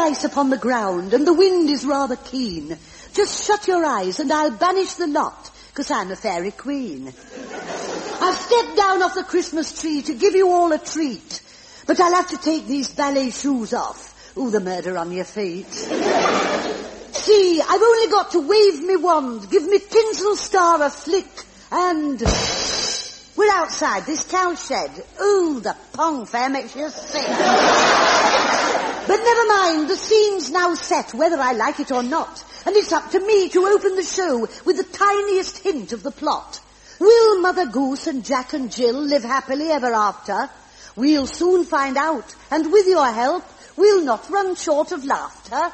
ice upon the ground, and the wind is rather keen. Just shut your eyes, and I'll banish the lot, 'cause I'm a fairy queen. I've stepped down off the Christmas tree to give you all a treat, but I'll have to take these ballet shoes off. Ooh, the murder on your feet. See, I've only got to wave me wand, give me tinsel star a flick, and we're outside this cowshed. Ooh, the pong fair makes you sick. But never mind, the scene's now set, whether I like it or not, and it's up to me to open the show with the tiniest hint of the plot. Will Mother Goose and Jack and Jill live happily ever after? We'll soon find out, and with your help, we'll not run short of laughter.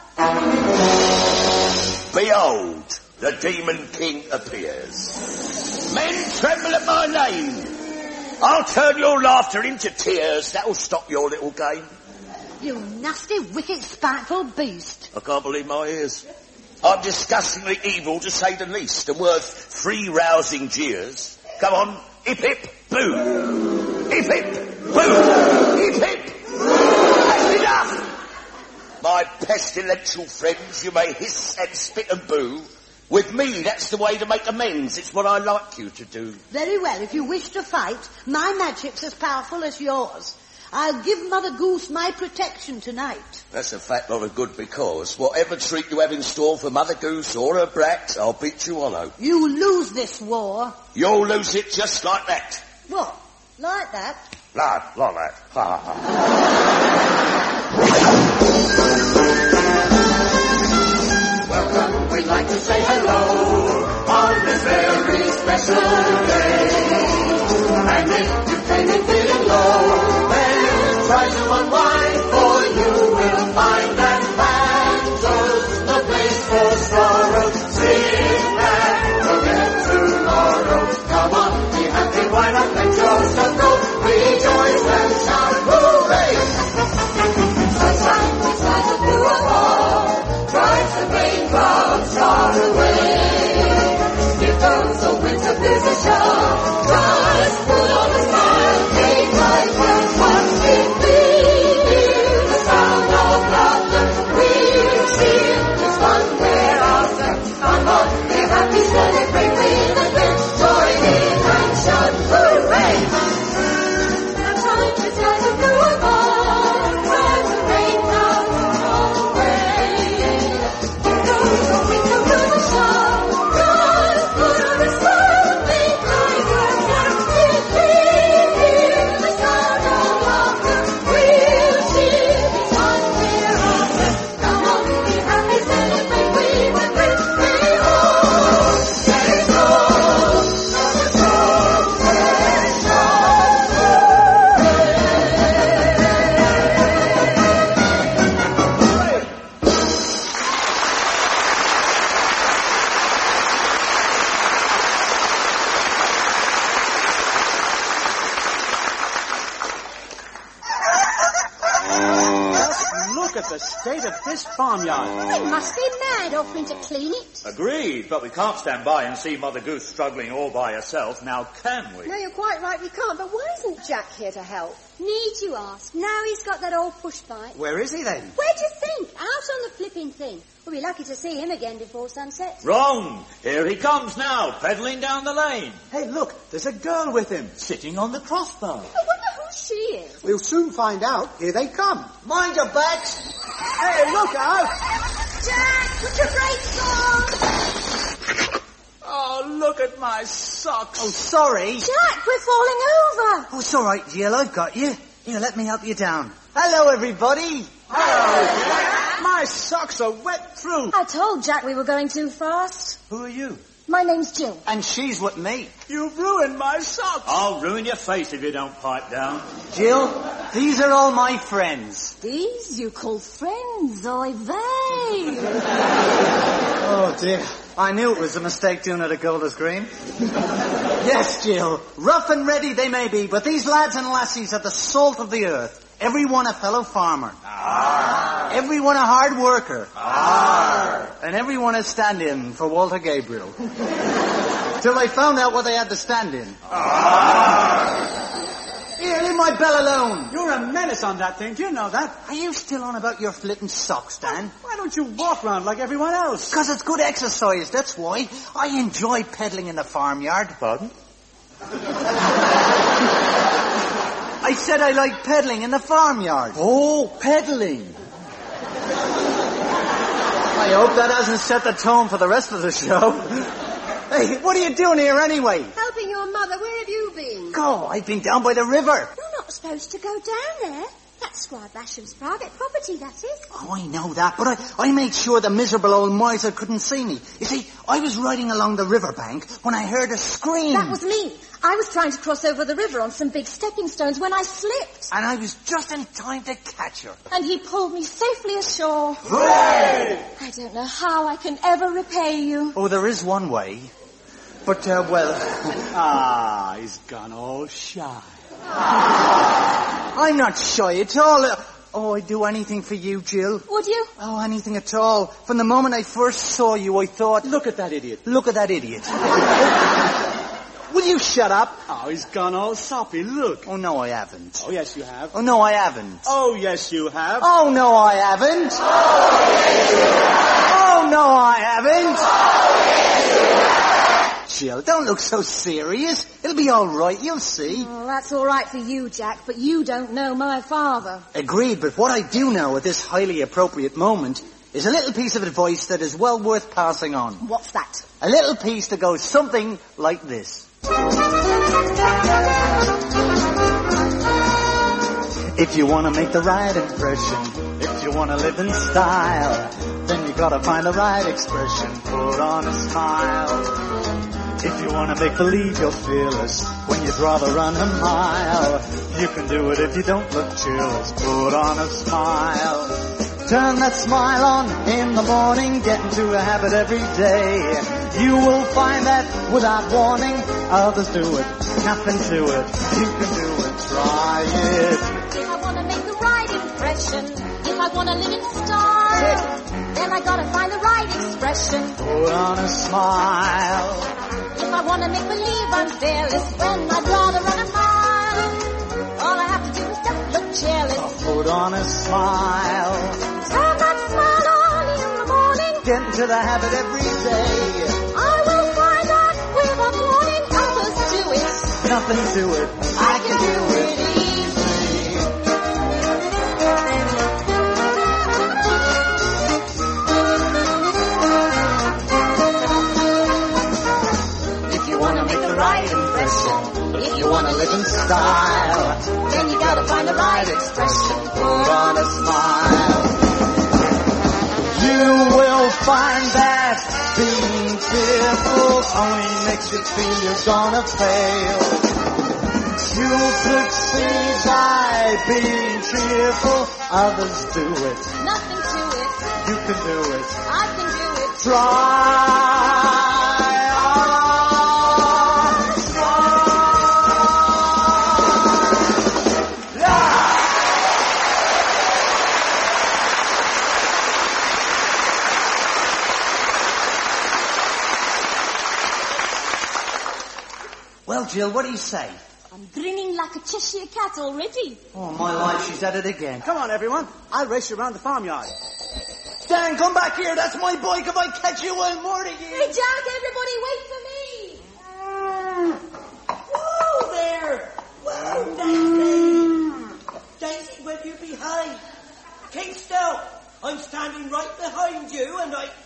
Behold, the Demon King appears. Men tremble at my name. I'll turn your laughter into tears. That'll stop your little game. You nasty, wicked, spiteful beast. I can't believe my ears. I'm disgustingly evil, to say the least, and worth 3 rousing jeers. Come on, hip hip, boo. Hip hip, boo. Hip hip, that's enough. My pestilential friends, you may hiss and spit and boo. With me, that's the way to make amends. It's what I like you to do. Very well, if you wish to fight, my magic's as powerful as yours. I'll give Mother Goose my protection tonight. That's a fat lot of good, because whatever treat you have in store for Mother Goose or her brat, I'll beat you hollow. You lose this war. You'll lose it just like that. What? Like that? Like that. Ha ha. Welcome, we'd like to say hello on this very special day. And if you came in feeling low, then try to unwind, for you will find that banjo's the place for sorrow. Sit back, forget tomorrow. Come on, be happy, why not let yourself go? Rejoice and shout, hooray! Sunshine, the skies are blue above, drives the raindrops far away. Give those old winter blues a shove, just put on a smile, take life and watch it be. The sound of laughter, we'll sing this one thereafter. Come on, be happy, celebrate with a grin, join in and shout, hooray! Sunshine, the skies are blue above, drives the raindrops far away. Give those old winter blues a shove, just put on a smile, make life and watch it be. The sound of laughter, we'll sing this one thereafter. Come on, be happy, celebrate with a grin. Behold, there it goes, another song, Look at the state of this farmyard. They must be mad offering to clean it. Agreed, but we can't stand by and see Mother Goose struggling all by herself, now can we? No, you're quite right, we can't. But why isn't Jack here to help? Need you ask? Now he's got that old push bike. Where is he then? Where do you think? Out on the flipping thing. We'll be lucky to see him again before sunset. Wrong! Here he comes now, pedalling down the lane. Hey, look, there's a girl with him. Sitting on the crossbar. I wonder who she is. We'll soon find out. Here they come. Mind your backs. Hey, look out! Jack, put your brakes on! Oh, look at my socks. Oh, sorry. Jack, we're falling over. Oh, it's all right, Jill. I've got you. Here, let me help you down. Hello, everybody. My socks are wet through. I told Jack we were going too fast. Who are you? My name's Jill. And she's with me. You've ruined my socks. I'll ruin your face if you don't pipe down. Jill, these are all my friends. These you call friends, oy vey. Oh, dear. I knew it was a mistake doing it at Golders Green. Yes, Jill. Rough and ready they may be, but these lads and lassies are the salt of the earth. Every one a fellow farmer. Arr. Every one a hard worker. Arr. And every one a stand-in for Walter Gabriel. Till they found out what they had to stand in. Arr. Here, here, leave my bell alone. You're a menace on that thing. Do you know that? Are you still on about your flippin' socks, Dan? Why don't you walk around like everyone else? 'Cause it's good exercise, that's why. I enjoy peddling in the farmyard. Pardon? I said I like peddling in the farmyard. Oh, peddling. I hope that hasn't set the tone for the rest of the show. Hey, what are you doing here anyway? Helping your mother. Where have you been? Oh, I've been down by the river. You're not supposed to go down there. That's Squire Basham's private property, that is. Oh, I know that, but I made sure the miserable old miser couldn't see me. You see, I was riding along the riverbank when I heard a scream. That was me. I was trying to cross over the river on some big stepping stones when I slipped. And I was just in time to catch her. And he pulled me safely ashore. Hooray! I don't know how I can ever repay you. Oh, there is one way. But, well... Ah, he's gone all shy. I'm not shy at all. Oh, I'd do anything for you, Jill. Would you? Oh, anything at all. From the moment I first saw you, I thought... Look at that idiot. Look at that idiot. Will you shut up? Oh, he's gone all soppy. Look. Oh, no, I haven't. Oh, yes, you have. Oh, no, I haven't. Oh, yes, you have. Oh, no, I haven't. Oh, no, I haven't. Jill, don't look so serious. It'll be all right, you'll see. Oh, that's all right for you, Jack, but you don't know my father. Agreed, but what I do know at this highly appropriate moment is a little piece of advice that is well worth passing on. What's that? A little piece that goes something like this. If you want to make the right impression, if you want to live in style, then you gotta find the right expression, put on a smile. If you want to make believe you're fearless when you'd rather run a mile, you can do it if you don't look cheerless, put on a smile. Turn that smile on in the morning, get into a habit every day. You will find that without warning, others do it, nothing to it, you can do it, try it. If I want to make the right impression, if I want to live in style, then I gotta find the right expression, put on a smile. If I want to make believe I'm fearless when I'd rather run a mile, all I have to do is don't look cheerless, put on a smile. Turn that smile on in the morning, get into the habit every day. I will find out without warning, others do it, nothing to it, I can do it easily. If you want to make the right impression, if you want to live in style, then you gotta find the right expression, put on a smile. You will find that being fearful only makes you feel you're gonna fail. You'll succeed by being cheerful, others do it, nothing to it, you can do it, I can do it, try. Well, Jill, what do you say? I'm grinning like a Cheshire cat already. Oh, my life, she's at it again. Come on, everyone. I'll race you around the farmyard. Dan, come back here. That's my bike. If I catch you, I'll murder you. Hey, Jack, everybody wait for me. Whoa there. Whoa, Daisy, where have you behaved? Keep still. I'm standing right behind you and I...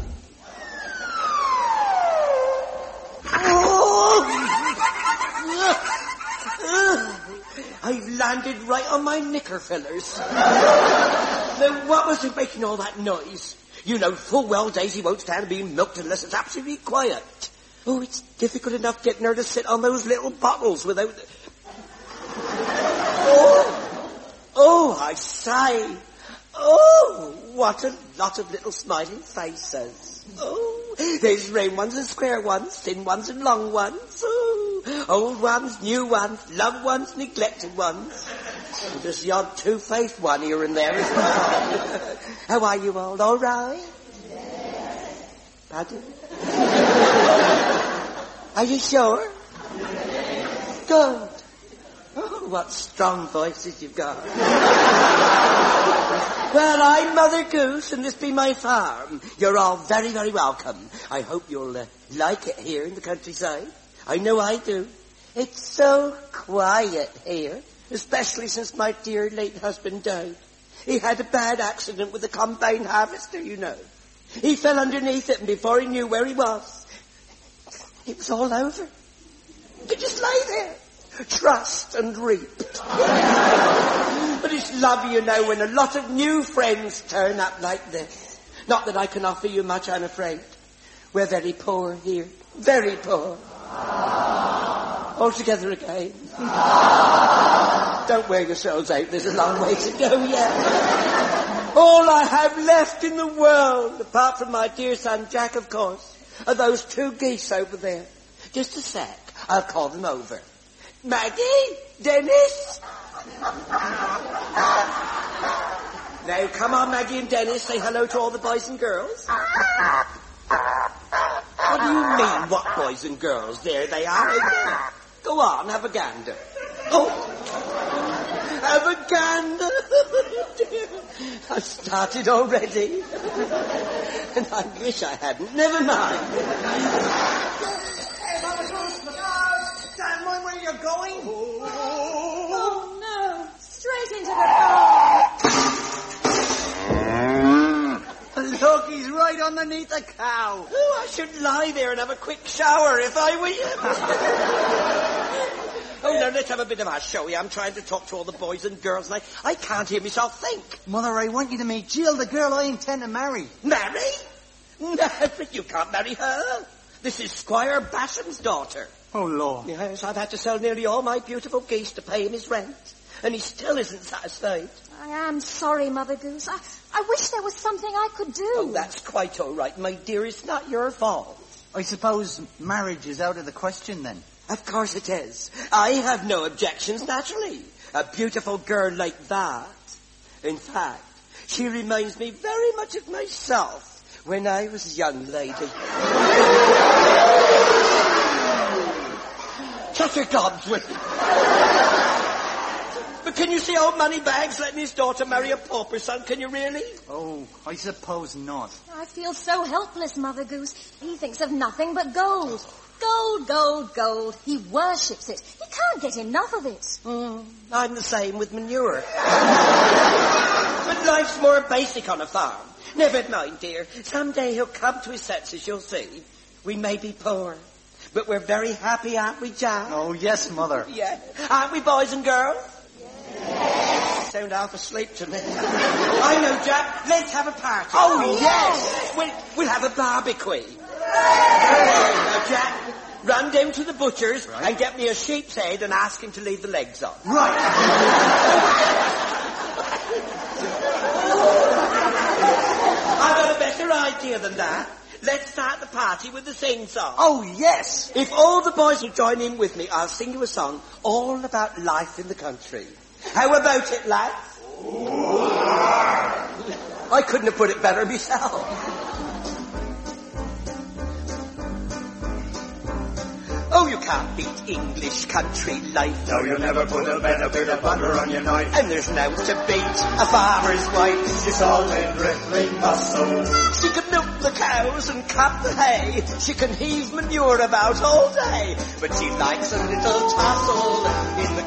I've landed right on my knicker fillers. Now, what was it making all that noise? You know full well Daisy won't stand being milked unless it's absolutely quiet. Oh, it's difficult enough getting her to sit on those little bottles without... Oh, I say. Oh, what a lot of little smiling faces. Oh, there's round ones and square ones, thin ones and long ones. Oh, old ones, new ones, loved ones, neglected ones. And there's the odd two-faced one here and there as well. How are you all? All right? Pardon? Are you sure? Good. Oh. Oh, what strong voices you've got. Well, I'm Mother Goose, and this be my farm. You're all very, very welcome. I hope you'll like it here in the countryside. I know I do. It's so quiet here, especially since my dear late husband died. He had a bad accident with a combine harvester, you know. He fell underneath it, and before he knew where he was, it was all over. He just lay there, trussed and reaped. But it's lovely, you know, when a lot of new friends turn up like this. Not that I can offer you much, I'm afraid. We're very poor here. Very poor. All together again. Don't wear yourselves out. There's a long way to go yet. All I have left in the world, apart from my dear son Jack, of course, are those 2 geese over there. Just a sec. I'll call them over. Maggie? Dennis? Now, come on, Maggie and Dennis. Say hello to all the boys and girls. What do you mean, what boys and girls? There they are. Go on, have a gander. Oh, have a gander. I've started already. And I wish I hadn't. Never mind. Hey, Mama Goose, stand mind where you're going? Oh, no. Straight into the car. Look, he's right underneath the cow. Oh, I should lie there and have a quick shower if I were you. Oh, no, let's have a bit of a show. I'm trying to talk to all the boys and girls, and I can't hear myself think. Mother, I want you to meet Jill, the girl I intend to marry. Marry? No, but you can't marry her. This is Squire Basham's daughter. Oh, Lord. Yes, I've had to sell nearly all my beautiful geese to pay him his rent, and he still isn't satisfied. I am sorry, Mother Goose. I wish there was something I could do. Oh, that's quite all right, my dear. It's not your fault. I suppose marriage is out of the question, then. Of course it is. I have no objections, naturally. A beautiful girl like that. In fact, she reminds me very much of myself when I was a young lady. Shut your gobs with me. But can you see old Moneybags letting his daughter marry a pauper son? Can you really? Oh, I suppose not. I feel so helpless, Mother Goose. He thinks of nothing but gold. Gold, gold, gold. He worships it. He can't get enough of it. I'm the same with manure. But life's more basic on a farm. Never mind, dear. Someday he'll come to his senses, you'll see. We may be poor, but we're very happy, aren't we, Jack? Oh, yes, Mother. Yeah. Aren't we, boys and girls? Yes. Sound half asleep to me. I know, Jack. Let's have a party. Oh, yes. We'll have a barbecue. Now, Jack, run down to the butcher's and get me a sheep's head and ask him to leave the legs on. Right. I've got a better idea than that. Let's start the party with the sing-song. Oh, yes. If all the boys will join in with me, I'll sing you a song all about life in the country. How about it, lads? I couldn't have put it better myself. Oh, you can't beat English country life. No, you'll never put a better bit of butter on your knife. And there's no to beat a farmer's wife. She's all in rippling muscle. She can milk the cows and cut the hay. She can heave manure about all day. But she likes a little tussle in the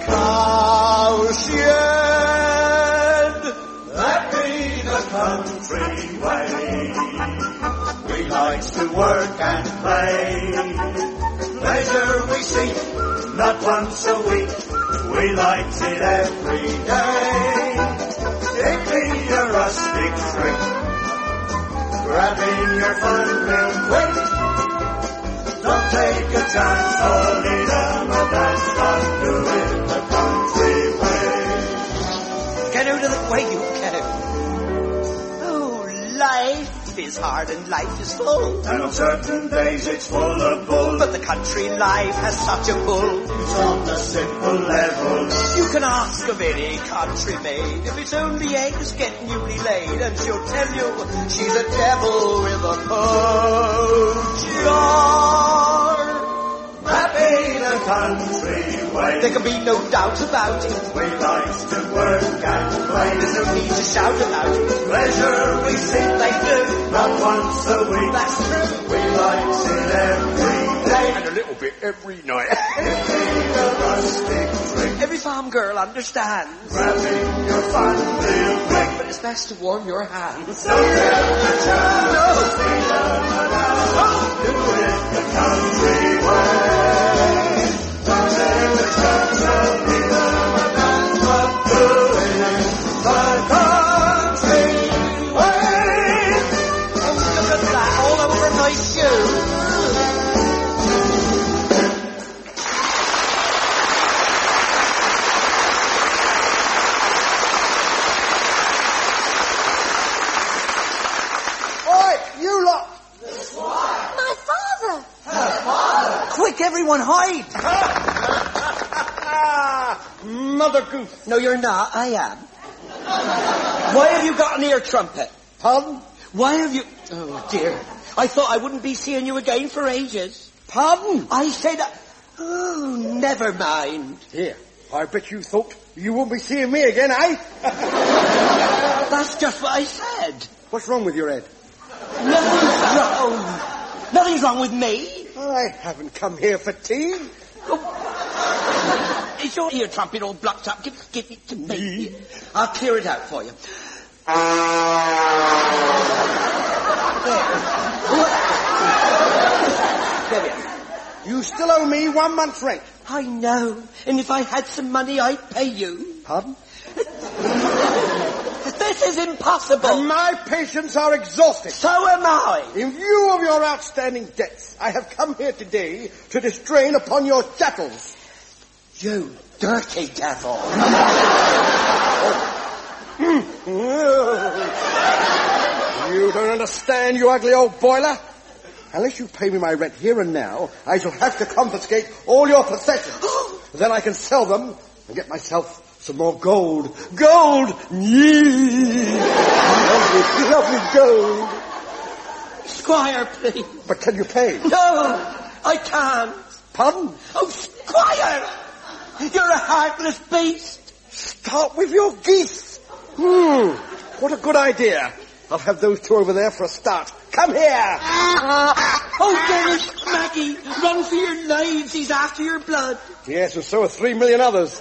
cowshed. That be the country way. We likes to work and play. Pleasure we seek, not once a week. We likes it every day. It be a rustic trick, grabbing your fun real quick. Don't take a chance, all in a dance, but do it the country way. Get out of the way, you cow. Oh, life is hard and life is full. And on certain days it's full of bull. But the country life has such a pull. It's on the simple level. You can ask of any country maid if it's only eggs get newly laid, and she'll tell you she's a devil with a poach jar. That be the country way. There can be no doubt about it. We like to work and play. There's no need to shout about it. Pleasure we simply do, not once a week. That's true. We like it every day. And a little bit every night. It's a rustic drink. Every farm girl understands. Grabbing your fun little drink. But it's best to warm your hands. So get the chance. No. Freedom and out. Do it the country way. Don't take the chance of freedom and out, but do it the country way. Oh, look at that, all over my shoe. You lot! My father! Quick, everyone hide! Mother Goose. No, you're not. I am. Why have you got an ear trumpet? Pardon? Why have you... Oh, dear. I thought I wouldn't be seeing you again for ages. Pardon? I said... Oh, never mind. Here, I bet you thought you wouldn't be seeing me again, eh? That's just what I said. What's wrong with your head? Nothing's wrong. Nothing's wrong with me. I haven't come here for tea. Is your ear trumpet all blocked up? Give it to me. I'll clear it out for you. There we are. You still owe me 1 month's rent. I know. And if I had some money, I'd pay you. Pardon? This is impossible. And my patients are exhausted. So am I. In view of your outstanding debts, I have come here today to distrain upon your chattels. You dirty devil. You don't understand, you ugly old boiler. Unless you pay me my rent here and now, I shall have to confiscate all your possessions. Then I can sell them and get myself some more gold. Gold! Yee! Lovely, lovely gold. Squire, please. But can you pay? No, I can't. Pardon? Oh, Squire! You're a heartless beast. Start with your geese. What a good idea. I'll have those two over there for a start. Come here! Oh, Dennis, Maggie, run for your lives. He's after your blood. Yes, and so are 3 million others.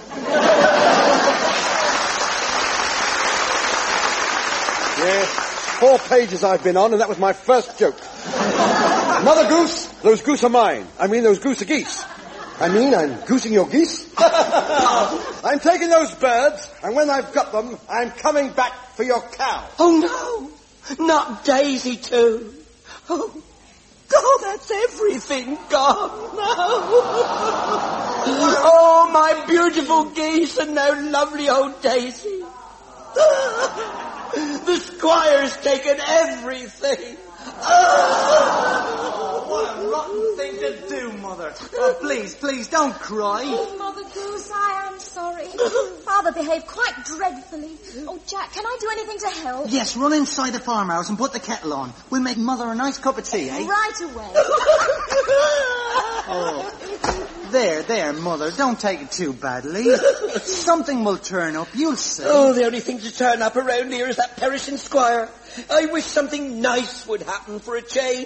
Yes, 4 pages I've been on, and that was my first joke. Mother Goose, those goose are mine. I mean, those goose are geese. I mean, I'm goosing your geese. I'm taking those birds, and when I've got them, I'm coming back for your cow. Oh, no. Not Daisy, too. Oh, that's everything gone now. Oh, my beautiful geese and now lovely old Daisy. The Squire's taken everything. What a rotten thing to do, Mother. Oh, please, don't cry. Oh, Mother Goose, I am sorry. Father behaved quite dreadfully. Oh, Jack, can I do anything to help? Yes, run inside the farmhouse and put the kettle on. We'll make Mother a nice cup of tea, eh? Right away. Oh. There, Mother, don't take it too badly. Something will turn up, you'll see. Oh, the only thing to turn up around here is that perishing Squire. I wish something nice would happen for a change.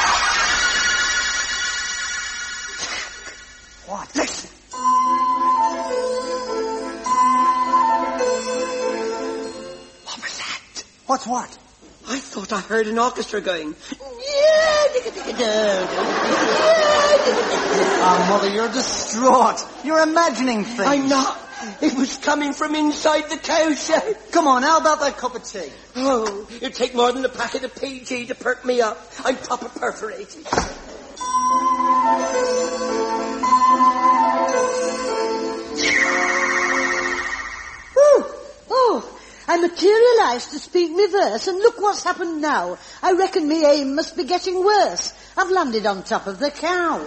What? Listen. What was that? What's what? I thought I heard an orchestra going. Oh, Mother, you're distraught. You're imagining things. I'm not. It was coming from inside the cow shed. Come on, how about that cup of tea? Oh, it'd take more than a packet of PG to perk me up. I'm proper perforated. Oh, I materialised to speak me verse, and look what's happened now. I reckon me aim must be getting worse. I've landed on top of the cow.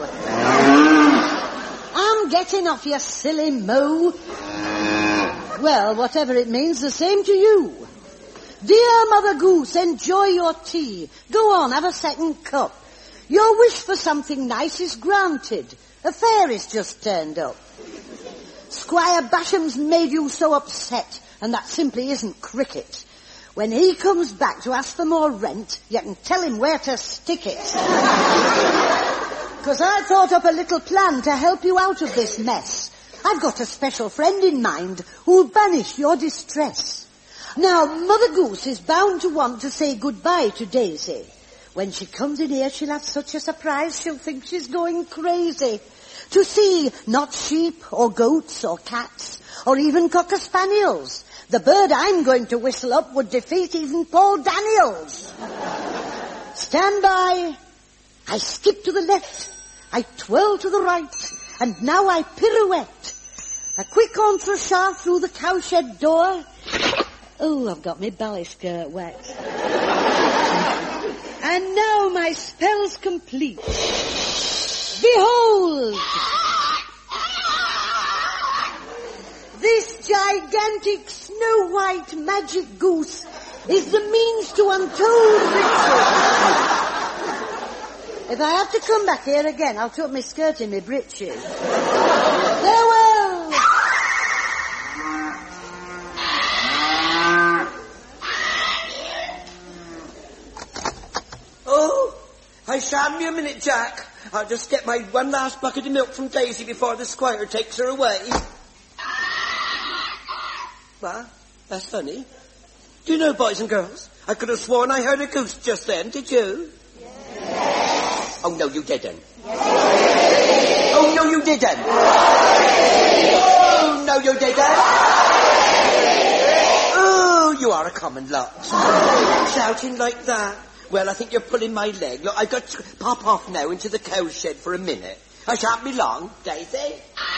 I'm getting off, you silly mo. Well, whatever it means, the same to you. Dear Mother Goose, enjoy your tea. Go on, have a second cup. Your wish for something nice is granted. A fairy's just turned up. Squire Basham's made you so upset, and that simply isn't cricket. When he comes back to ask for more rent, you can tell him where to stick it. Because I thought up a little plan to help you out of this mess. I've got a special friend in mind who'll banish your distress. Now, Mother Goose is bound to want to say goodbye to Daisy. When she comes in here, she'll have such a surprise, she'll think she's going crazy. To see not sheep or goats or cats or even cocker spaniels. The bird I'm going to whistle up would defeat even Paul Daniels. Stand by. I skip to the left. I twirl to the right. And now I pirouette. A quick entrechat through the cowshed door. Oh, I've got my ballet skirt wet. And now my spell's complete. Behold! This gigantic Snow White magic goose is the means to untold riches. If I have to come back here again, I'll tuck my skirt in my breeches. Farewell! Oh, I shan't be a minute, Jack. I'll just get my one last bucket of milk from Daisy before the squire takes her away. What? That's funny. Do you know, boys and girls, I could have sworn I heard a goose just then, did you? Yes. Oh, no, you didn't. Yes. Oh, no, you didn't. Yes. Oh, no, you didn't. Oh, you are a common lot. Shouting like that. Well, I think you're pulling my leg. Look, I've got to pop off now into the cow shed for a minute. I shan't be long, Daisy.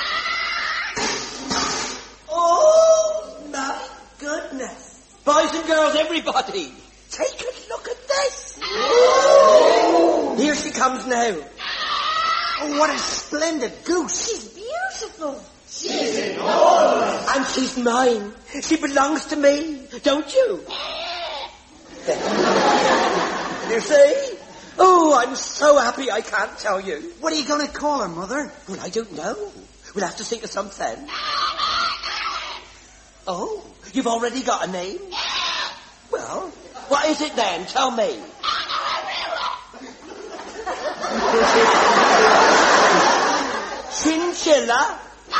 Oh, my goodness. Boys and girls, everybody, take a look at this. Oh. Here she comes now. Oh, what a splendid goose. She's beautiful. She's enormous. And she's mine. She belongs to me, don't you? You see? Oh, I'm so happy I can't tell you. What are you going to call her, Mother? Well, I don't know. We'll have to think of something. Oh, you've already got a name? Well, what is it then? Tell me. Chinchilla?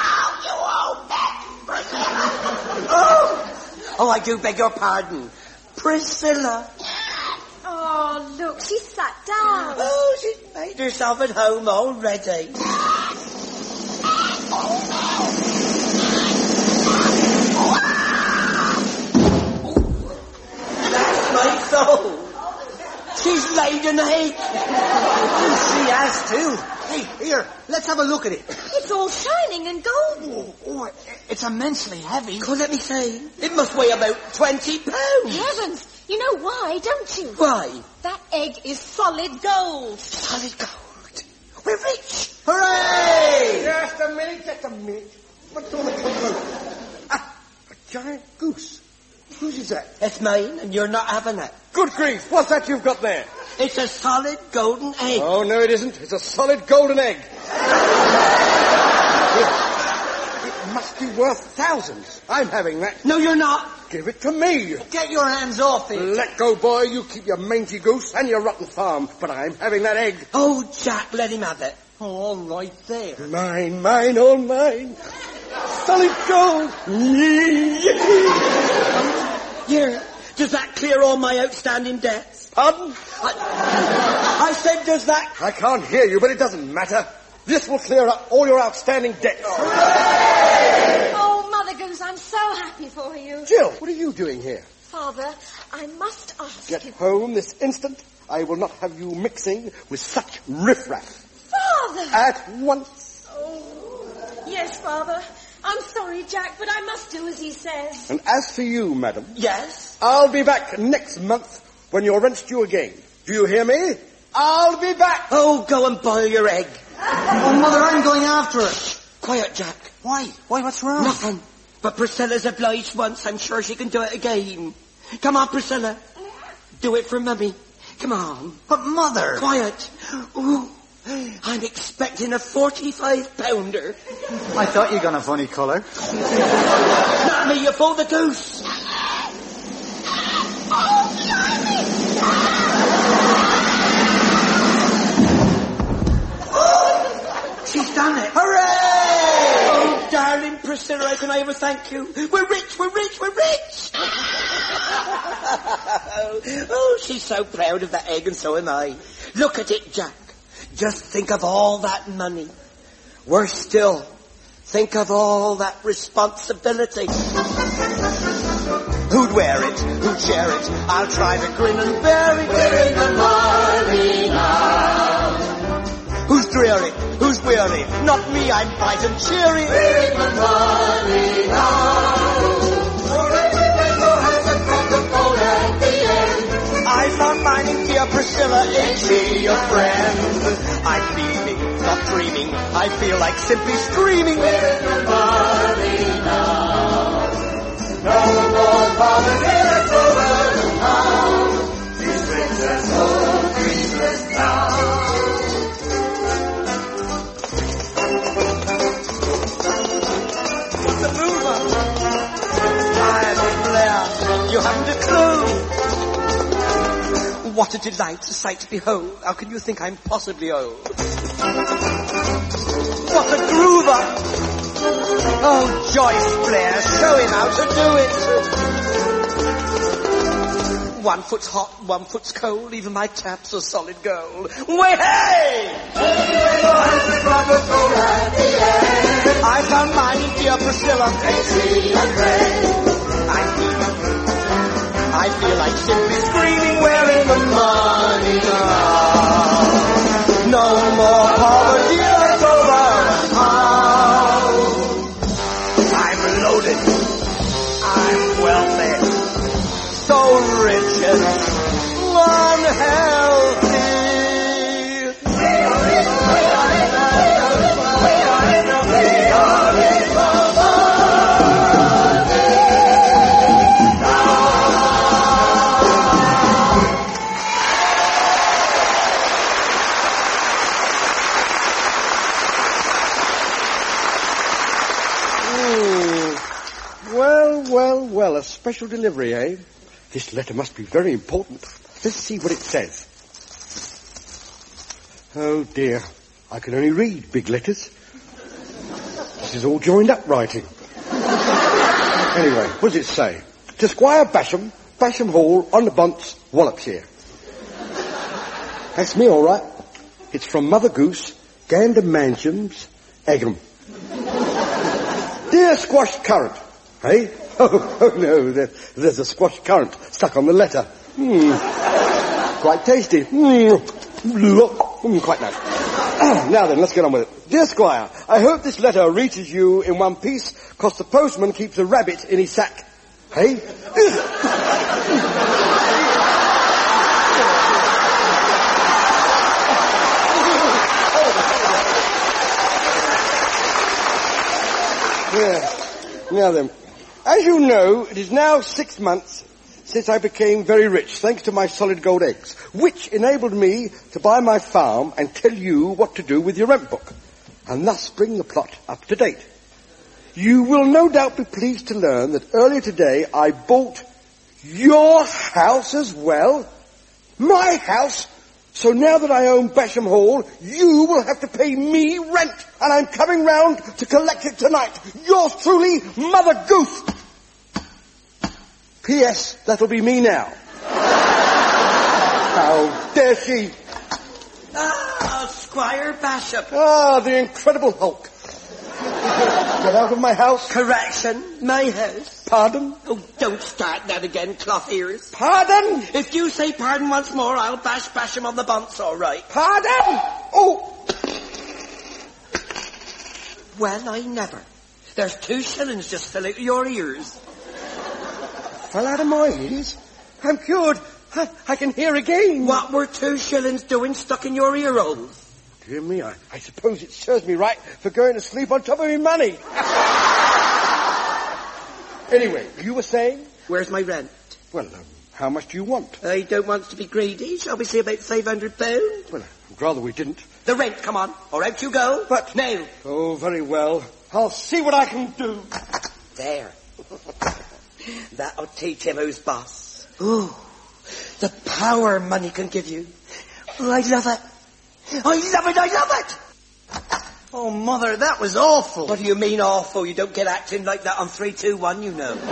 Oh, I do beg your pardon. Priscilla. Oh, look, she sat down. Oh, she's made herself at home already. That's my soul. She's laid an egg. She has too. Hey, here, let's have a look at it. It's all shining and golden. Oh, it's immensely heavy. God, let me see. It must weigh about 20 pounds. Heavens, you know why, don't you? Why? That egg is solid gold. Solid gold. We're rich. Hooray! Just a minute. What's all the trouble? Ah, a giant goose. Whose is that? It's mine, and you're not having it. Good grief, what's that you've got there? It's a solid golden egg. Oh, no, it isn't. It's a solid golden egg. It must be worth thousands. I'm having that. No, you're not. Give it to me. Get your hands off it. Let go, boy. You keep your mangy goose and your rotten farm. But I'm having that egg. Oh, Jack, let him have it. Oh, all right there. Mine, all mine. Solid gold. Here, does that clear all my outstanding debts? Pardon? I said, does that... I can't hear you, but it doesn't matter. This will clear up all your outstanding debts. Oh, Mother Goose, I'm so happy for you. Jill, what are you doing here? Father, I must ask Get you... home this instant. I will not have you mixing with such riffraff. Father! At once. Oh, yes, Father. I'm sorry, Jack, but I must do as he says. And as for you, madam... Yes? I'll be back next month when your rent's due again. Do you hear me? I'll be back. Oh, go and boil your egg. Oh, Mother, I'm going after it. Quiet, Jack. Why? What's wrong? Nothing. But Priscilla's obliged once. I'm sure she can do it again. Come on, Priscilla. Do it for Mummy. Come on. But, Mother... Quiet. Ooh, I I'm expecting a 45-pounder. I thought you got a funny colour. Not me, you fool, the goose. She's done it. Hooray! Oh, darling Priscilla, how can I ever thank you? We're rich, we're rich, we're rich! Oh, she's so proud of that egg, and so am I. Look at it, Jack. Just think of all that money. Worse still, think of all that responsibility. Who'd wear it? Who'd share it? I'll try to grin and bear it. We're in the money now. Who's dreary? Who's weary? Not me, I'm bright and cheery. We're in the money now. I found mine in dear Priscilla, ain't she your friend? I'm beaming, not dreaming, I feel like simply screaming. We're in the money now. No more poverty, it's over the town. These rich and so peaceless town. The mover. Blair, you haven't a clue. What a delight, a sight to behold. How can you think I'm possibly old? What a groover! Oh, Joyce Blair, show him how to do it. 1 foot's hot, 1 foot's cold, even my taps are solid gold. Way hey! I found mine, dear Priscilla. I feel like simply screaming, we're in the money now. No more poverty, it's over now. I'm loaded. I'm wealthy. So rich and unhealthy. Well, a special delivery, eh? This letter must be very important. Let's see what it says. Oh dear, I can only read big letters. This is all joined up writing. Anyway, what does it say? To Squire Basham, Basham Hall, on the Bunts, Wallopshire. That's me, all right. It's from Mother Goose, Gander Mansions, Egham. Dear Squash Currant, eh? Oh no, there's a squash currant stuck on the letter. Quite tasty. Quite nice. Now then, let's get on with it. Dear Squire, I hope this letter reaches you in one piece, 'cause the postman keeps a rabbit in his sack. Hey? Yeah. Now then, as you know, it is now 6 months since I became very rich, thanks to my solid gold eggs, which enabled me to buy my farm and tell you what to do with your rent book, and thus bring the plot up to date. You will no doubt be pleased to learn that earlier today I bought your house as well. My house. So now that I own Basham Hall, you will have to pay me rent, and I'm coming round to collect it tonight. Yours truly, Mother Goose. P.S. That'll be me now. How dare she? Ah, Squire Basham. Ah, the Incredible Hulk. Get out of my house. Correction, my house. Pardon? Oh, don't start that again, cloth ears. Pardon? If you say pardon once more, I'll bash him on the bunts, all right. Pardon? Oh! Well, I never. There's 2 shillings just fell out of your ears. Fell out of my ears? I'm cured. I can hear again. What were 2 shillings doing stuck in your ear holes? Dear me, I suppose it serves me right for going to sleep on top of my money. Anyway, you were saying? Where's my rent? Well, how much do you want? I don't want to be greedy. Shall we say about £500? Well, I'd rather we didn't. The rent, come on, or out you go. But... Now. Oh, very well. I'll see what I can do. There. That'll teach him who's boss. Ooh, the power money can give you. Oh, I love it. I love it. Oh, Mother, that was awful. What do you mean awful? You don't get acting like that on 3, 2, 1, you know.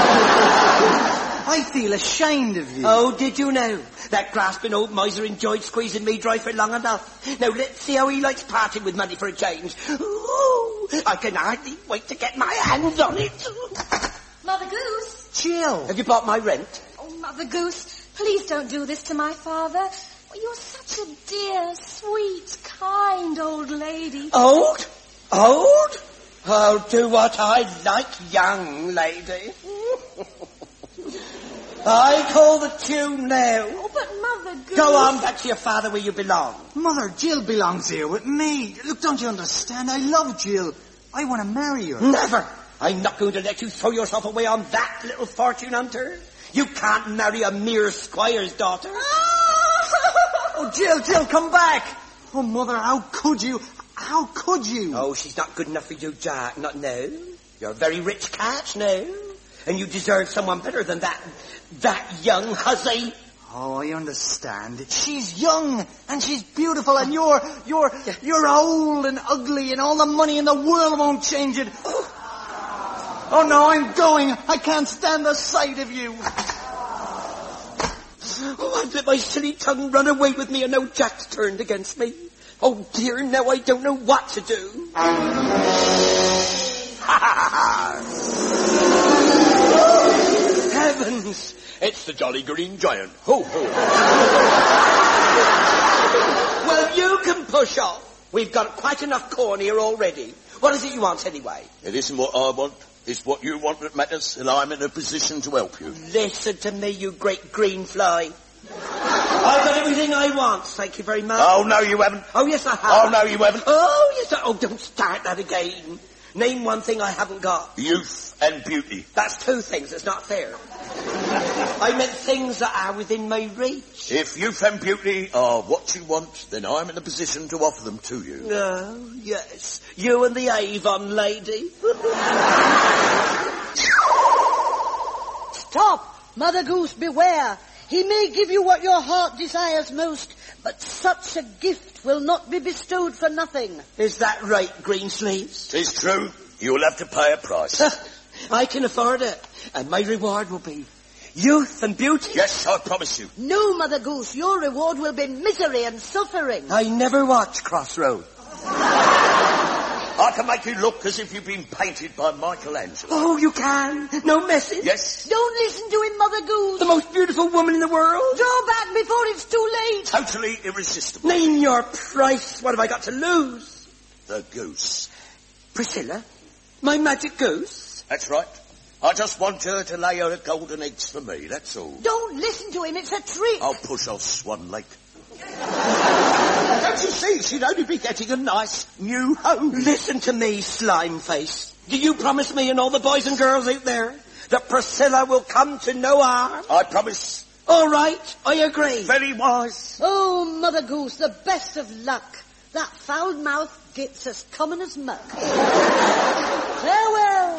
I feel ashamed of you. Oh, did you know? That grasping old miser enjoyed squeezing me dry for long enough. Now let's see how he likes parting with money for a change. Ooh, I can hardly wait to get my hands on it. Mother Goose. Jill. Have you bought my rent? Oh, Mother Goose, please don't do this to my father. Well, you're such a dear, sweet, kind old lady. Old? Old? I'll do what I like, young lady. I call the tune now. Oh, but Mother Goose... Go on back to your father where you belong. Mother, Jill belongs here with me. Look, don't you understand? I love Jill. I want to marry her. Never. I'm not going to let you throw yourself away on that little fortune hunter. You can't marry a mere squire's daughter. Oh, Jill, come back. Oh, Mother, how could you? How could you? Oh, she's not good enough for you, Jack. Not now. You're a very rich cat now. And you deserve someone better than that young hussy. Oh, I understand. She's young and she's beautiful and you're old and ugly and all the money in the world won't change it. Oh no, I'm going. I can't stand the sight of you. Oh, I've let my silly tongue run away with me and now Jack's turned against me. Oh dear, now I don't know what to do. Heavens! It's the Jolly Green Giant. Ho, ho. Well, you can push off. We've got quite enough corn here already. What is it you want anyway? It isn't what I want. It's what you want that matters, and I'm in a position to help you. Listen to me, you great green fly. I've got everything I want, thank you very much. Oh, no, you haven't. Oh, yes, I have. Oh, no, you haven't. Oh, yes, Oh, don't start that again. Name one thing I haven't got. Youth and beauty. That's 2 things. It's not fair. I meant things that are within my reach. If youth and beauty are what you want, then I'm in a position to offer them to you. Oh, yes. You and the Avon lady. Stop! Mother Goose, beware. He may give you what your heart desires most, but such a gift will not be bestowed for nothing. Is that right, Greensleeves? 'Tis true. You'll have to pay a price. I can afford it, and my reward will be youth and beauty. Yes, I promise you. No, Mother Goose, your reward will be misery and suffering. I never watch Crossroads. I can make you look as if you've been painted by Michelangelo. Oh, you can? No message? Yes. Don't listen to him, Mother Goose. The most beautiful woman in the world? Draw back before it's too late. Totally irresistible. Name your price. What have I got to lose? The goose. Priscilla? My magic goose? That's right. I just want her to lay her golden eggs for me, that's all. Don't listen to him, it's a trick. I'll push off Swan Lake. Don't you see, she'd only be getting a nice new home. Listen to me, slime face. Do you promise me and all the boys and girls out there that Priscilla will come to no harm? I promise. All right, I agree. Very wise. Oh, Mother Goose, the best of luck. That foul-mouthed git's as common as muck. Farewell.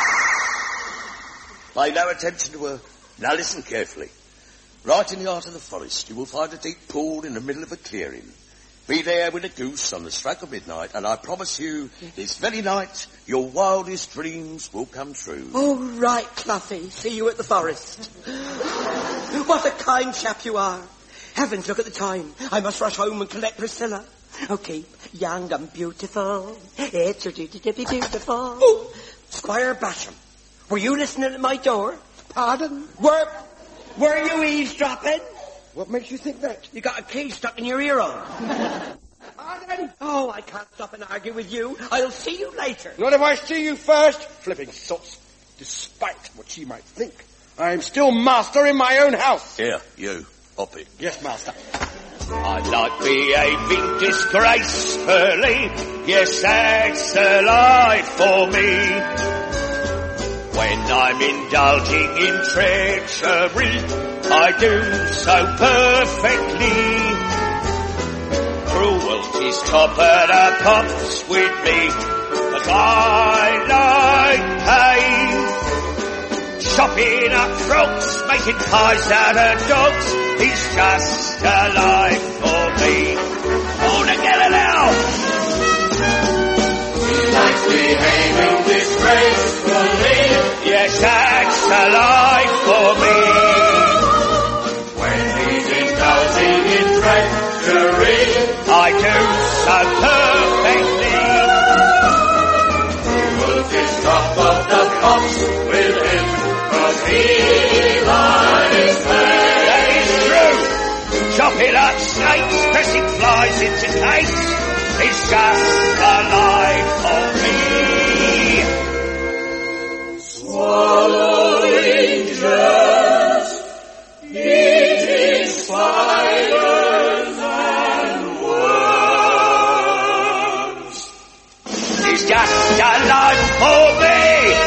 Pay no attention to her. Now listen carefully. Right in the heart of the forest, you will find a deep pool in the middle of a clearing. Be there with a goose on the stroke of midnight, and I promise you, this very night, your wildest dreams will come true. Oh, right, Cluffy. See you at the forest. What a kind chap you are. Heavens, look at the time. I must rush home and collect Priscilla. Okay, young and beautiful. It's your duty to be beautiful. Oh, Squire Basham, were you listening at my door? Pardon? Were you eavesdropping? What makes you think that? You got a key stuck in your ear hole. Pardon? Oh, I can't stop and argue with you. I'll see you later. Not if I see you first. Flipping sots. Despite what she might think, I am still master in my own house. Here, you, hop it. Yes, master. I like behaving disgracefully. Yes, that's a life for me. When I'm indulging in treachery, I do so perfectly. Cruel Well, 'tis top of the pops with me, but I like pain. Chopping up frogs, making pies out of dogs, is just a life for me. All together now! He likes behaving disgracefully. Yes, that's a life for me. When he's indulging in treachery, I do so perfectly. He will dish top of the pops with him, 'cause he likes pain. That is true. Chopping up snakes, pressing flies into cakes, is just a life for me. Swallowing germs, eating spiders and worms. It's just a life for me.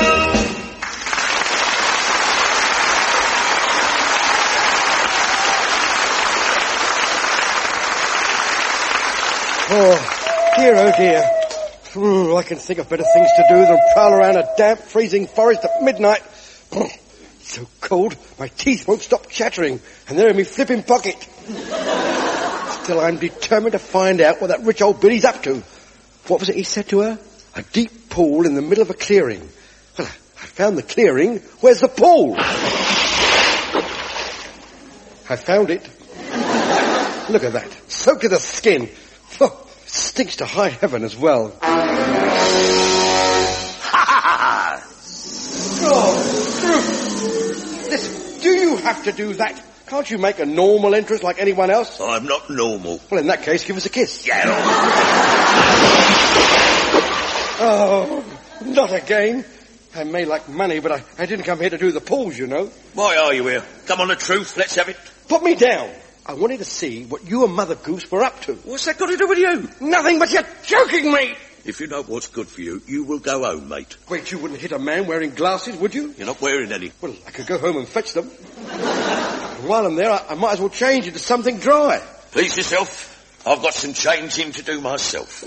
Oh dear. I can think of better things to do than prowl around a damp, freezing forest at midnight. So cold, my teeth won't stop chattering, and they're in my flipping pocket. Still, I'm determined to find out what that rich old Billy's up to. What was it he said to her? A deep pool in the middle of a clearing. Well, I found the clearing. Where's the pool? I found it. Look at that. Soaked to the skin. Oh, stinks to high heaven as well. Listen, do you have to do that? Can't you make a normal entrance like anyone else? I'm not normal. Well, in that case, give us a kiss. Yeah. Oh, not again. I may lack money, but I didn't come here to do the pools, you know. Why are you here? Come on, the truth, let's have it. Put me down. I wanted to see what you and Mother Goose were up to. What's that got to do with you? Nothing, but you're joking me. If you know what's good for you, you will go home, mate. Wait, you wouldn't hit a man wearing glasses, would you? You're not wearing any. Well, I could go home and fetch them. And while I'm there, I might as well change into something dry. Please yourself. I've got some changing to do myself.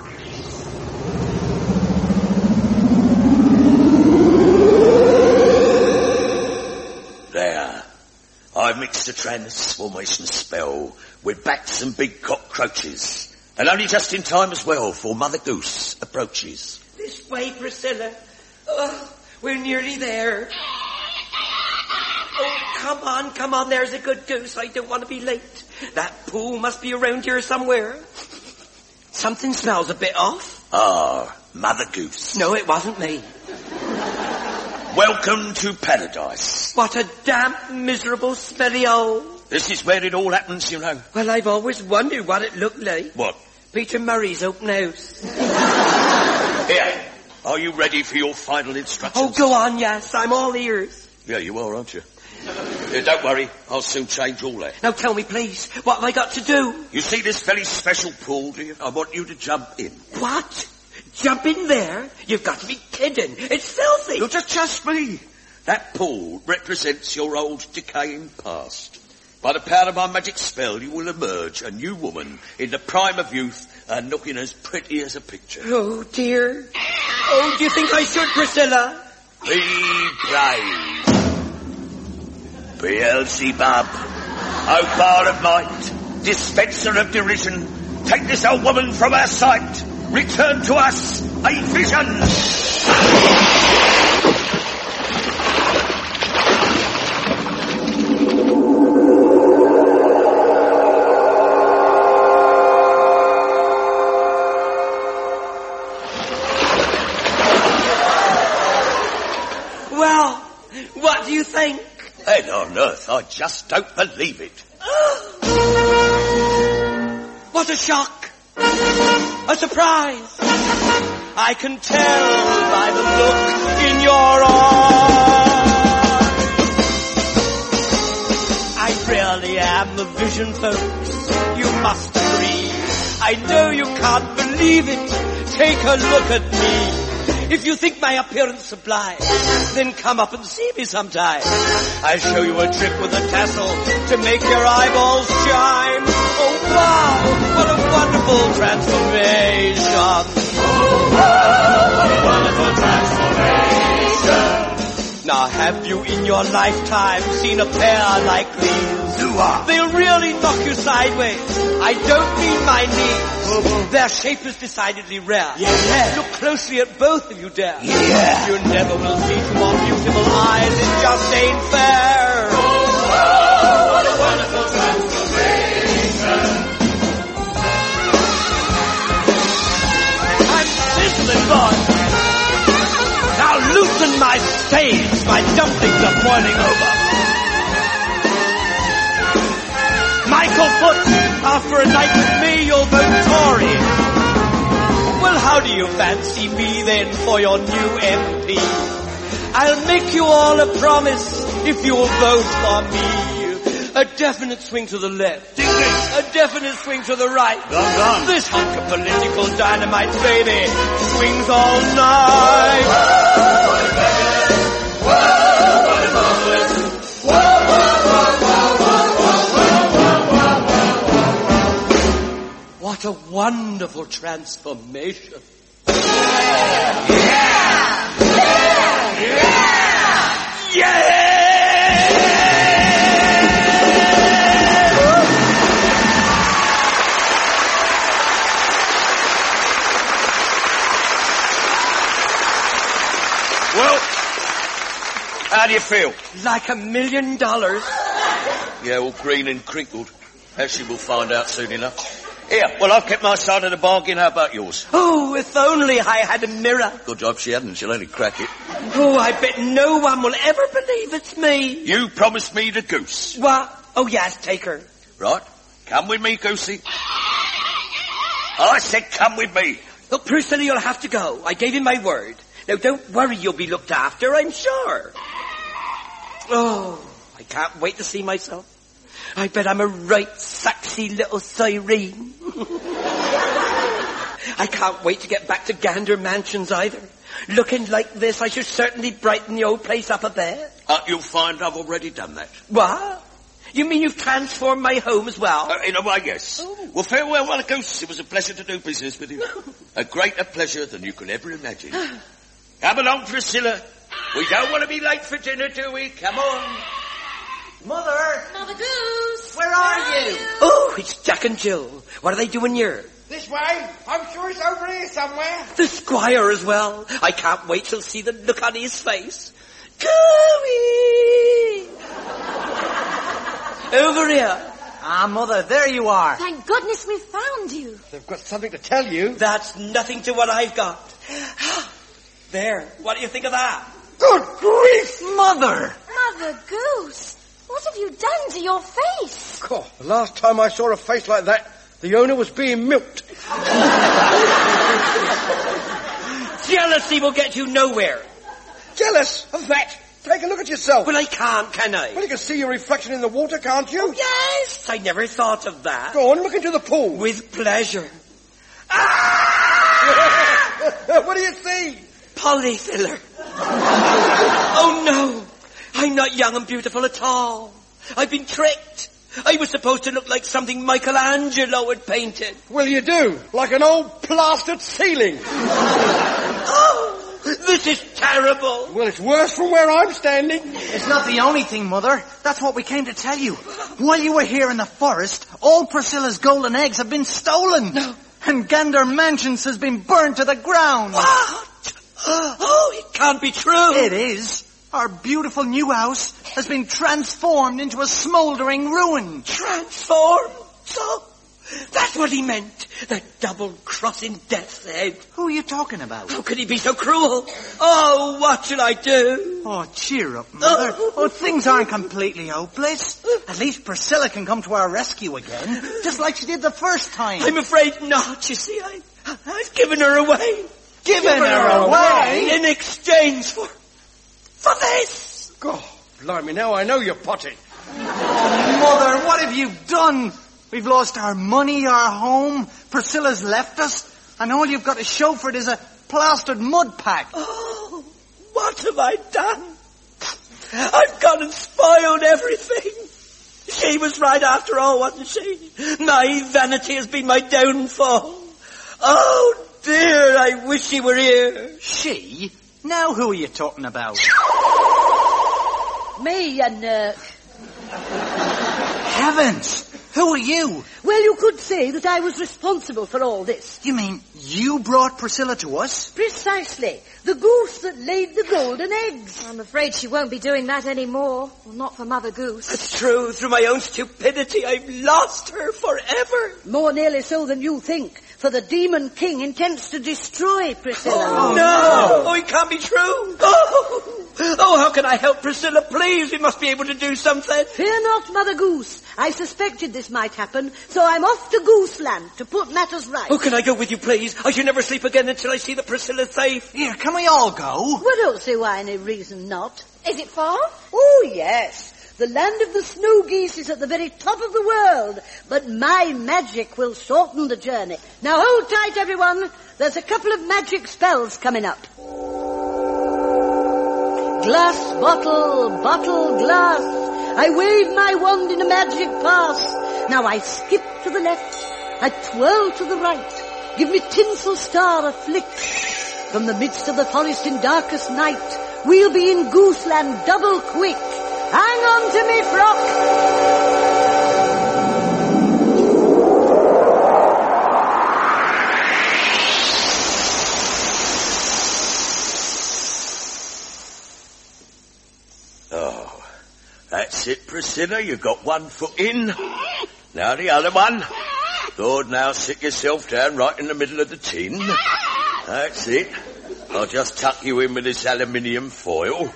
There. I've mixed a transformation spell with bats and big cockroaches. And only just in time as well, for Mother Goose approaches. This way, Priscilla. Oh, we're nearly there. Oh, come on, there's a good goose. I don't want to be late. That pool must be around here somewhere. Something smells a bit off. Ah, Mother Goose. No, it wasn't me. Welcome to paradise. What a damp, miserable, smelly hole. This is where it all happens, you know. Well, I've always wondered what it looked like. What? Peter Murray's open house. Here, are you ready for your final instructions? Oh, go on, yes, I'm all ears. Yeah, you are, aren't you? Yeah, don't worry, I'll soon change all that. Now tell me, please, what have I got to do? You see this very special pool, do you? I want you to jump in. What? Jump in there? You've got to be kidding. It's filthy. Look, just trust me. That pool represents your old decaying past. By the power of my magic spell, you will emerge a new woman in the prime of youth and looking as pretty as a picture. Oh, dear. Oh, do you think I should, Priscilla? Be brave. Beelzebub, O bar of might, dispenser of derision, take this old woman from our sight. Return to us a vision. Well, what do you think? Heaven on earth, I just don't believe it. What a shock! A surprise! I can tell by the look in your eyes. I really am the vision, folks. You must agree. I know you can't believe it. Take a look at me. If you think my appearance sublime, then come up and see me sometime. I'll show you a trick with a tassel to make your eyeballs shine. Oh, wow, what a wonderful transformation. Oh, what a wonderful transformation. Now, have you in your lifetime seen a pair like these? They'll really knock you sideways. I don't mean my knees. Their shape is decidedly rare. Yeah. Look closely at both of you, dare. Yeah. You never will see two more beautiful eyes. It just ain't fair. Oh, what a wonderful transformation. I'm sizzling, boy. Now loosen my staves. My dumplings are boiling over. Michael Foot, after a night with me, you'll vote Tory. Well, how do you fancy me then for your new MP? I'll make you all a promise if you'll vote for me. A definite swing to the left. Ding, ding. A definite swing to the right. Done, done. This hunk of political dynamite, baby, swings all night. What a wonderful transformation. Yeah! Well, how do you feel? Like $1 million. Yeah, all green and crinkled. Actually, we'll find out soon enough. Here, well, I've kept my side of the bargain. How about yours? Oh, if only I had a mirror. Good job she hadn't. She'll only crack it. Oh, I bet no one will ever believe it's me. You promised me the goose. What? Oh, yes, take her. Right. Come with me, Goosey. I said come with me. Look, Priscilla, you'll have to go. I gave you my word. Now, don't worry, you'll be looked after, I'm sure. Oh, I can't wait to see myself. I bet I'm a right sexy little siren. I can't wait to get back to Gander Mansions either. Looking like this, I should certainly brighten the old place up a bit. You'll find I've already done that. What? You mean you've transformed my home as well? In a way, yes. Oh. Well, farewell, Mother Goose. It was a pleasure to do business with you. A greater pleasure than you could ever imagine. Come along, Priscilla. We don't want to be late for dinner, do we? Come on. Mother! Mother Goose! Where are you? Oh, it's Jack and Jill. What are they doing here? This way. I'm sure it's over here somewhere. The Squire as well. I can't wait till see the look on his face. Cooey! Over here. Ah, Mother, there you are. Thank goodness we found you. They've got something to tell you. That's nothing to what I've got. There. What do you think of that? Good grief! Mother! Mother Goose, what have you done to your face? God, the last time I saw a face like that, the owner was being milked. Jealousy will get you nowhere. Jealous of that? Take a look at yourself. Well, I can't, can I? Well, you can see your reflection in the water, can't you? Oh, yes! I never thought of that. Go on, look into the pool. With pleasure. What do you see? Polyfiller. Oh, no. I'm not young and beautiful at all. I've been tricked. I was supposed to look like something Michelangelo had painted. Well, you do. Like an old plastered ceiling. Oh, this is terrible. Well, it's worse from where I'm standing. It's not the only thing, Mother. That's what we came to tell you. While you were here in the forest, all Priscilla's golden eggs have been stolen. No. And Gander Mansions has been burned to the ground. What? Oh, it can't be true. It is. Our beautiful new house has been transformed into a smouldering ruin. Transformed? So, that's what he meant. That double-crossing death's head. Who are you talking about? How could he be so cruel? Oh, what shall I do? Oh, cheer up, Mother. Oh, things aren't completely hopeless. At least Priscilla can come to our rescue again, just like she did the first time. I'm afraid not, you see. I've given her away. Given her away? In exchange for this. God, blimey, now I know you're potty. Oh, Mother, what have you done? We've lost our money, our home. Priscilla's left us. And all you've got to show for it is a plastered mud pack. Oh, what have I done? I've gone and spoiled everything. She was right after all, wasn't she? My vanity has been my downfall. Oh, dear, I wish she were here. She? Now who are you talking about? Me, you nerk. Heavens! Who are you? Well, you could say that I was responsible for all this. You mean you brought Priscilla to us? Precisely. The goose that laid the golden eggs. I'm afraid she won't be doing that anymore. Well, not for Mother Goose. It's true. Through my own stupidity, I've lost her forever. More nearly so than you think, for the Demon King intends to destroy Priscilla. Oh, no! Oh, it can't be true. Oh, how can I help Priscilla? Please, we must be able to do something. Fear not, Mother Goose. I suspected this might happen, so I'm off to Gooseland to put matters right. Oh, can I go with you, please? I shall never sleep again until I see that Priscilla's safe. Here, can we all go? Well, don't see why any reason not. Is it far? Oh, yes. The land of the snow geese is at the very top of the world, but my magic will shorten the journey. Now hold tight, everyone. There's a couple of magic spells coming up. Glass, bottle, bottle, glass. I wave my wand in a magic pass. Now I skip to the left. I twirl to the right. Give me tinsel star a flick. From the midst of the forest in darkest night, we'll be in Gooseland double quick. Hang on to me frock. Oh, that's it, Priscilla. You got one foot in. Now the other one. Good, now sit yourself down right in the middle of the tin. That's it. I'll just tuck you in with this aluminium foil.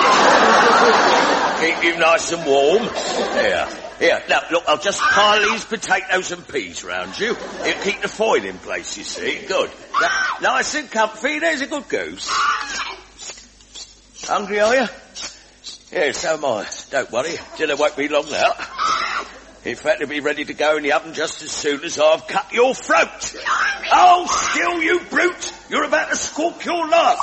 Keep you nice and warm. Here, now, look, I'll just pile these potatoes and peas round you. It'll keep the foil in place, you see. Good. Now, nice and comfy, there's a good goose. Hungry, are you? Yeah, so am I. Don't worry, dinner won't be long now. In fact, it'll be ready to go in the oven just as soon as I've cut your throat. Oh, still, you brute! You're about to squawk your last.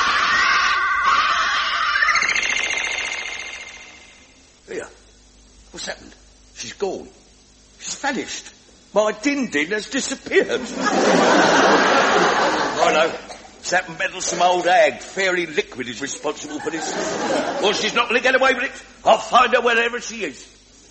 Here, what's happened? She's gone. She's vanished. My din-din has disappeared. I know. That meddlesome old hag, Fairy Liquid, is responsible for this. Well, she's not going to get away with it. I'll find her wherever she is.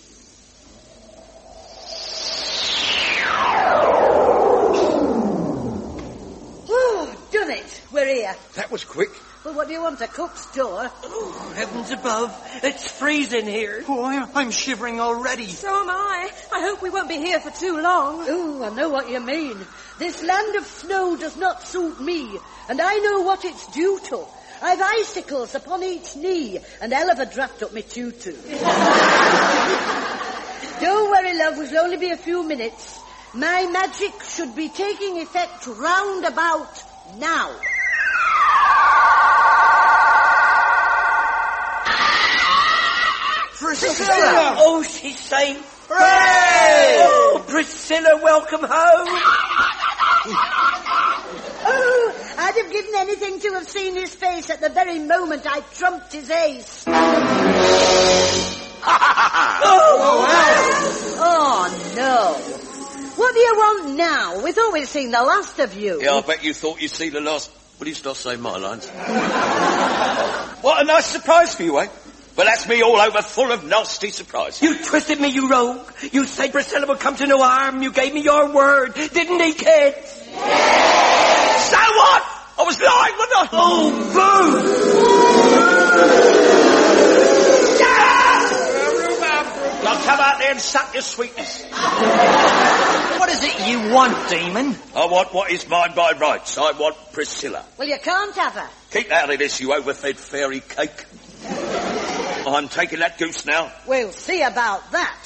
Oh, done it. We're here. That was quick. Well, what do you want, a cook's door? Oh, heavens above. It's freezing here. Oh, I'm shivering already. So am I. I hope we won't be here for too long. Oh, I know what you mean. This land of snow does not suit me, and I know what it's due to. I've icicles upon each knee, and hell of a draft up me tutu. Don't worry, love, it'll only be a few minutes. My magic should be taking effect round about now. Priscilla! Oh, she's safe. Hooray! Oh, Priscilla, welcome home. Oh, I'd have given anything to have seen his face at the very moment I trumped his ace. Oh, no. What do you want now? We thought we'd seen the last of you. Yeah, I bet you thought you'd see the last... Will you stop saying my lines? What a nice surprise for you, eh? Well, that's me all over, full of nasty surprises. You twisted me, you rogue. You said Priscilla would come to no harm. You gave me your word. Didn't he, kid? Yeah. So what? I was lying, wasn't I? Oh, boo! Now come out there and suck your sweetness. What is it you want, demon? I want what is mine by rights. I want Priscilla. Well, you can't have her. Keep out of this, you overfed fairy cake. I'm taking that goose now. We'll see about that.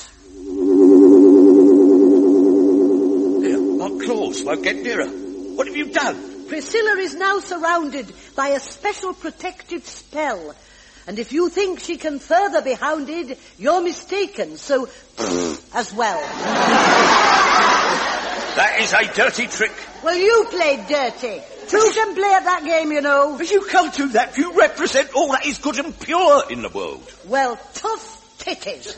Here, my claws won't get nearer. What have you done? Priscilla is now surrounded by a special protective spell. And if you think she can further be hounded, you're mistaken. So, as well. That is a dirty trick. Well, you played dirty. Two can play at that game, you know. But you can't do that. You represent all that is good and pure in the world. Well, tough titties.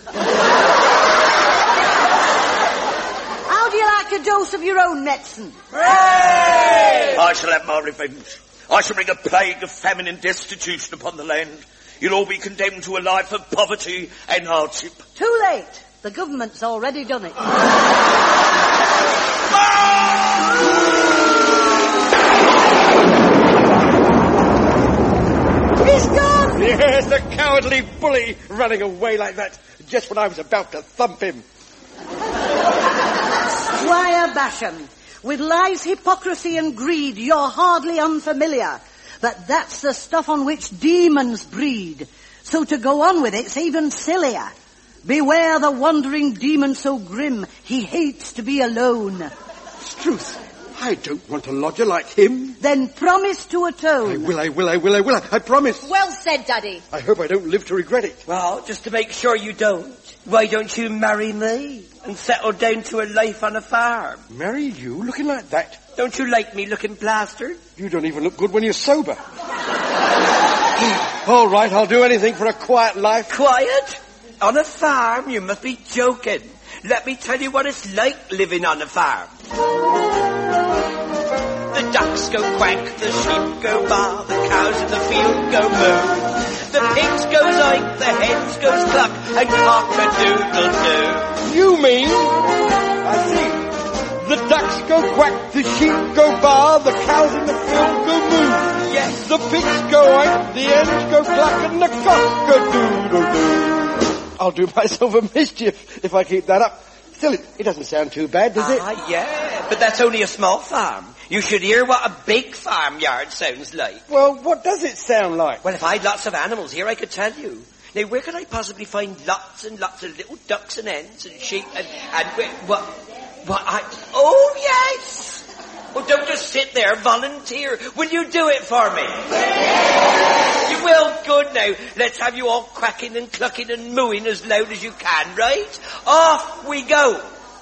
How do you like a dose of your own medicine? Hooray! I shall have my revenge. I shall bring a plague of famine and destitution upon the land. You'll all be condemned to a life of poverty and hardship. Too late. The government's already done it. He's gone! Yes, the cowardly bully running away like that just when I was about to thump him. Squire Basham, with lies, hypocrisy and greed, you're hardly unfamiliar. But that's the stuff on which demons breed. So to go on with it's even sillier. Beware the wandering demon so grim, he hates to be alone. It's truth. I don't want a lodger like him. Then promise to atone. I will. I promise. Well said, Daddy. I hope I don't live to regret it. Well, just to make sure you don't, why don't you marry me and settle down to a life on a farm? Marry you looking like that? Don't you like me looking plastered? You don't even look good when you're sober. All right, I'll do anything for a quiet life. Quiet? On a farm? You must be joking. Let me tell you what it's like living on a farm. The ducks go quack, the sheep go baa, the cows in the field go moo. The pigs go zoink, the hens go cluck, and cock-a-doodle-doo. You mean? I see. The ducks go quack, the sheep go baa, the cows in the field go moo. Yes. The pigs go oink, the hens go cluck, and the cock-a-doodle-doo. I'll do myself a mischief if I keep that up. Still, it doesn't sound too bad, does it? Ah, yeah, but that's only a small farm. You should hear what a big farmyard sounds like. Well, what does it sound like? Well, if I had lots of animals here, I could tell you. Now, where could I possibly find lots and lots of little ducks and hens and sheep and oh, yes! Oh, don't just sit there, volunteer. Will you do it for me? You will? Good now. Let's have you all quacking and clucking and mooing as loud as you can, right? Off we go.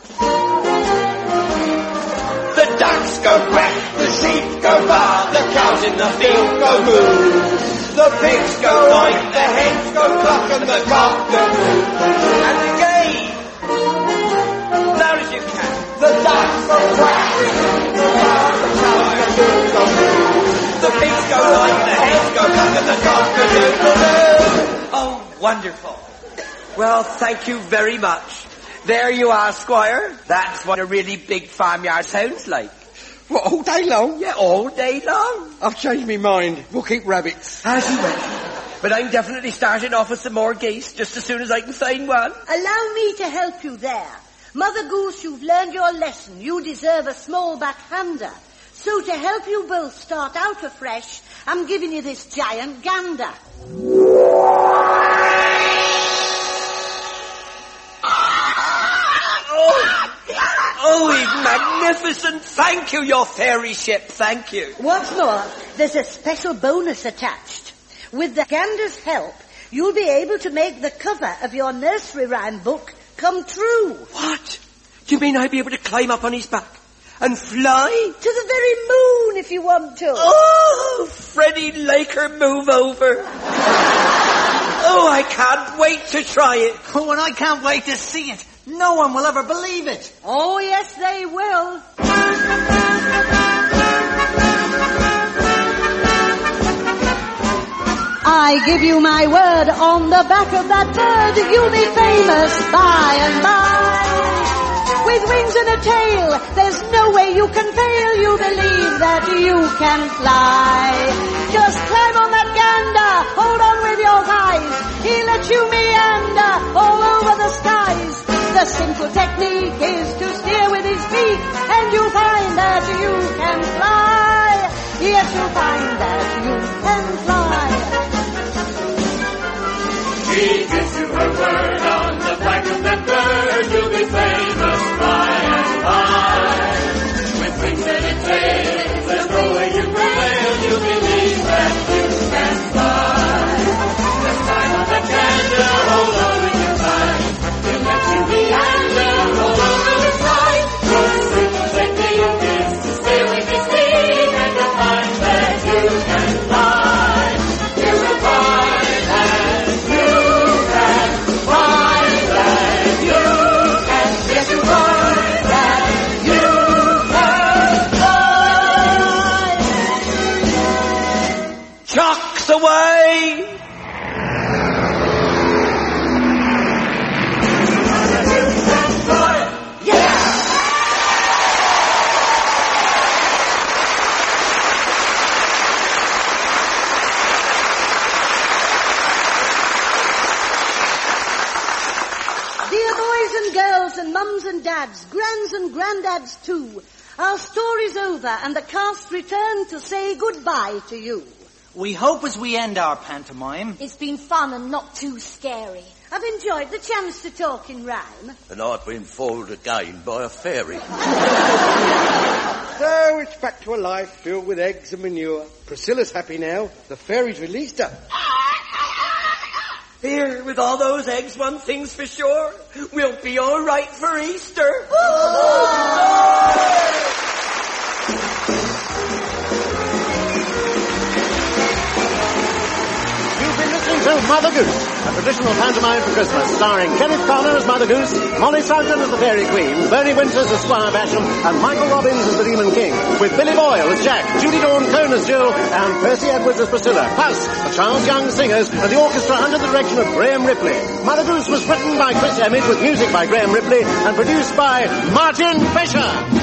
The ducks go quack, the sheep go baa, the cows in the field go moo. The pigs go oink, the hens go cluck, and the cock go moo. And again, loud as you can. The ducks go quack, the sheep go baa, the cows go moo. The pigs go oink, the hens go cluck, and the cock go moo. Oh, wonderful. Well, thank you very much. There you are, Squire. That's what a really big farmyard sounds like. What, all day long? Yeah, all day long. I've changed my mind. We'll keep rabbits. As you wish. But I'm definitely starting off with some more geese just as soon as I can find one. Allow me to help you there. Mother Goose, you've learned your lesson. You deserve a small backhander. So to help you both start out afresh, I'm giving you this giant gander. Oh, he's magnificent. Thank you, your fairy ship. Thank you. What's more, there's a special bonus attached. With the gander's help, you'll be able to make the cover of your nursery rhyme book come true. What? Do you mean I'd be able to climb up on his back and fly? To the very moon, if you want to. Oh, Freddie Laker, move over. Oh, I can't wait to try it. Oh, and I can't wait to see it. No one will ever believe it. Oh, yes, they will. I give you my word, on the back of that bird, you'll be famous by and by. With wings and a tail, there's no way you can fail. You believe that you can fly. Just climb on that gander, hold on with your thighs. He'll let you meander all over the skies. The simple technique is to steer with his beak, and you'll find that you can fly. Yes, you'll find that you can fly. She gives you her word, on the back of that bird, you'll be famous by and by. With wings and a tail, there's no way you prevail, you believe that you can fly. Just climb on that gander, hold on with your thighs. He'll let you meander all over the side. Your simple technique is to stay with his feet, and you'll find and dads, grands and granddads too. Our story's over and the cast return to say goodbye to you. We hope as we end our pantomime... It's been fun and not too scary. I've enjoyed the chance to talk in rhyme. And I've been foiled again by a fairy. So it's back to a life filled with eggs and manure. Priscilla's happy now. The fairy's released her. Here, with all those eggs, one thing's for sure. We'll be all right for Easter. To Mother Goose, a traditional pantomime for Christmas, starring Kenneth Connor as Mother Goose, Molly Sugden as the Fairy Queen, Bernie Winters as Squire Basham, and Michael Robbins as the Demon King, with Billy Boyle as Jack, Judy Dawn Cohn as Jill, and Percy Edwards as Priscilla, plus the Charles Young Singers and the orchestra under the direction of Graham Ripley. Mother Goose was written by Chris Emmett with music by Graham Ripley and produced by Martin Fisher.